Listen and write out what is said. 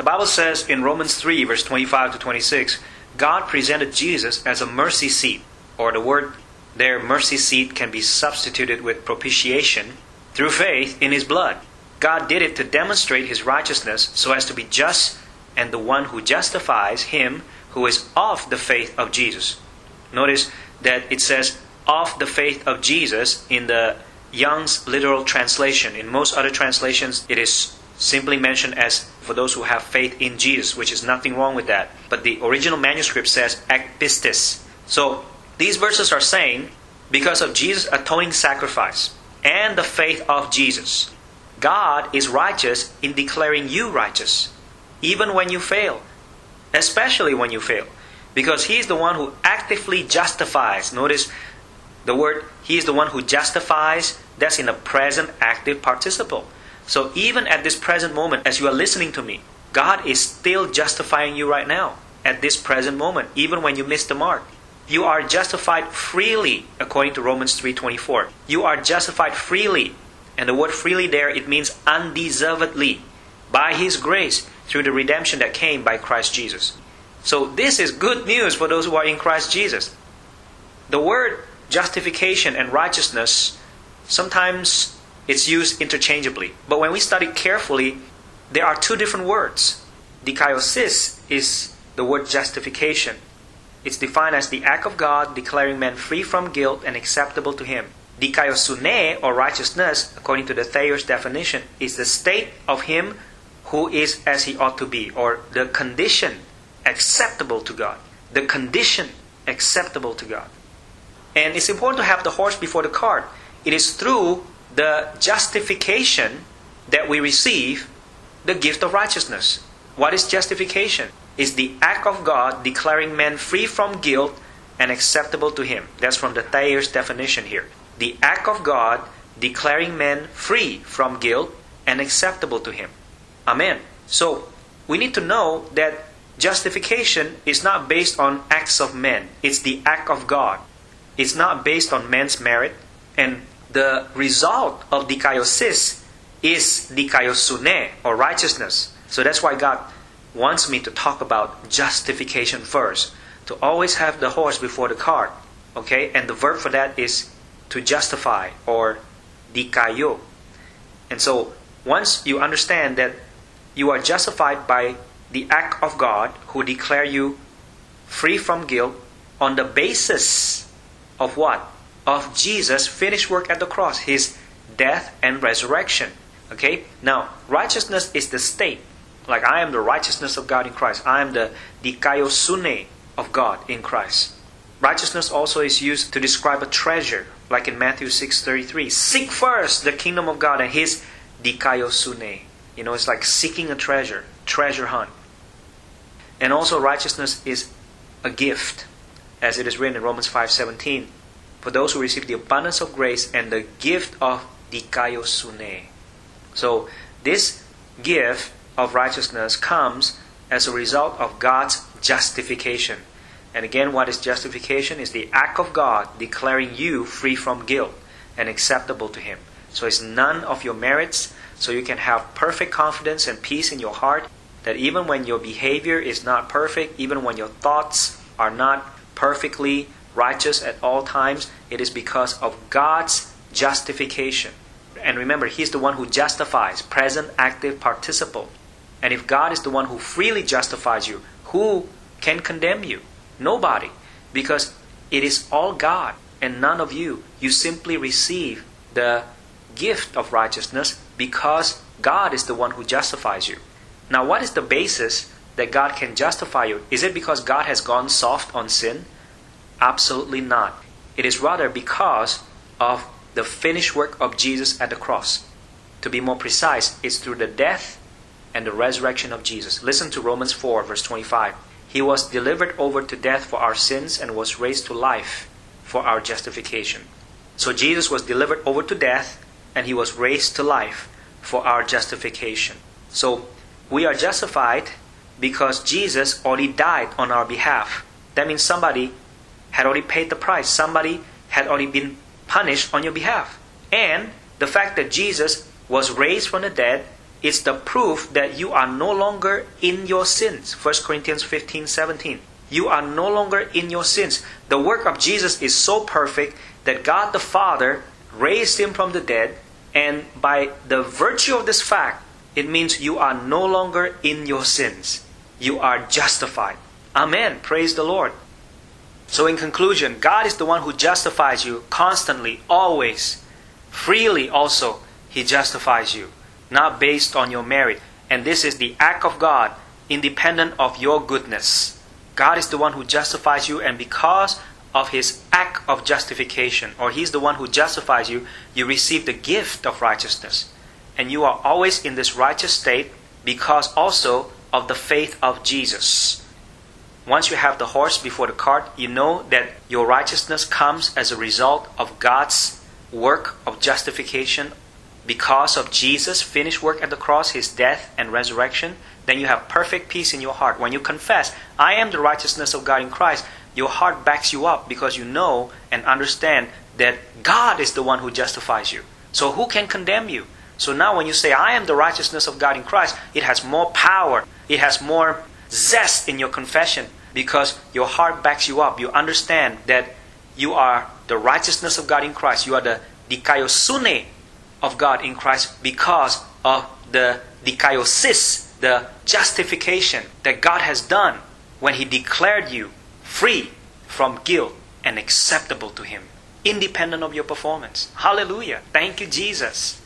The Bible says in Romans 3, verse 25 to 26, God presented Jesus as a mercy seat, or the word there, mercy seat, can be substituted with propitiation through faith in His blood. God did it to demonstrate His righteousness so as to be just and the one who justifies him who is of the faith of Jesus. Notice that it says, of the faith of Jesus in the Young's literal translation. In most other translations, it is simply mentioned as for those who have faith in Jesus, which is nothing wrong with that. But the original manuscript says ek pistis. So these verses are saying, because of Jesus' atoning sacrifice and the faith of Jesus, God is righteous in declaring you righteous, even when you fail, especially when you fail, because He is the one who actively justifies. Notice the word, He is the one who justifies, that's in the present active participle. So even at this present moment, as you are listening to me, God is still justifying you right now, at this present moment, even when you miss the mark. You are justified freely, according to Romans 3:24. You are justified freely. And the word freely there, it means undeservedly, by His grace, through the redemption that came by Christ Jesus. So this is good news for those who are in Christ Jesus. The word justification and righteousness, sometimes it's used interchangeably. But when we study carefully, there are two different words. Dikaiosis is the word justification. It's defined as the act of God declaring man free from guilt and acceptable to Him. Dikaiosune, or righteousness, according to the Thayer's definition, is the state of him who is as he ought to be, or the condition acceptable to God. The condition acceptable to God. And it's important to have the horse before the cart. It is through the justification that we receive the gift of righteousness. What is justification? It's the act of God declaring man free from guilt and acceptable to Him. That's from the Thayer's definition here. The act of God declaring man free from guilt and acceptable to Him. Amen. So, we need to know that justification is not based on acts of men. It's the act of God. It's not based on man's merit. And the result of dikaiosis is dikaiosune, or righteousness. So that's why God wants me to talk about justification first. To always have the horse before the cart. Okay? And the verb for that is to justify, or dikaio. And so, once you understand that you are justified by the act of God who declare you free from guilt on the basis of what? Of Jesus' finished work at the cross, His death and resurrection. Okay? Now, righteousness is the state. Like, I am the righteousness of God in Christ. I am the dikaiosune of God in Christ. Righteousness also is used to describe a treasure, like in Matthew 6:33. Seek first the kingdom of God and His dikaiosune. You know, it's like seeking a treasure hunt. And also righteousness is a gift, as it is written in Romans 5:17. For those who receive the abundance of grace and the gift of dikaiosune. So this gift of righteousness comes as a result of God's justification. And again, what is justification? Is the act of God declaring you free from guilt and acceptable to Him. So it's none of your merits, so you can have perfect confidence and peace in your heart that even when your behavior is not perfect, even when your thoughts are not perfectly righteous at all times, it is because of God's justification. And remember, He's the one who justifies, present active participle. And if God is the one who freely justifies you, who can condemn you? Nobody. Because it is all God and none of you. You simply receive the gift of righteousness because God is the one who justifies you. Now, what is the basis that God can justify you? Is it because God has gone soft on sin? Absolutely not. It is rather because of the finished work of Jesus at the cross. To be more precise, it's through the death and the resurrection of Jesus. Listen to Romans 4, verse 25. He was delivered over to death for our sins and was raised to life for our justification. So Jesus was delivered over to death and He was raised to life for our justification. So we are justified because Jesus already died on our behalf. That means somebody had already paid the price. Somebody had already been punished on your behalf. And the fact that Jesus was raised from the dead It's the proof that you are no longer in your sins. 1 Corinthians 15:17. You are no longer in your sins. The work of Jesus is so perfect that God the Father raised Him from the dead, and by the virtue of this fact, it means you are no longer in your sins. You are justified. Amen. Praise the Lord. So in conclusion, God is the one who justifies you constantly, always. Freely also, He justifies you, not based on your merit. And this is the act of God, independent of your goodness. God is the one who justifies you, and because of His act of justification, or He's the one who justifies you, you receive the gift of righteousness. And you are always in this righteous state because also of the faith of Jesus. Once you have the horse before the cart, you know that your righteousness comes as a result of God's work of justification because of Jesus' finished work at the cross, His death and resurrection. Then you have perfect peace in your heart. When you confess, I am the righteousness of God in Christ, your heart backs you up because you know and understand that God is the one who justifies you. So who can condemn you? So now when you say, I am the righteousness of God in Christ, it has more power. It has more zest in your confession because your heart backs you up. You understand that you are the righteousness of God in Christ. You are the dikaiosune of God in Christ because of the dikaiosis, the justification that God has done when He declared you free from guilt and acceptable to Him, independent of your performance. Hallelujah. Thank you, Jesus.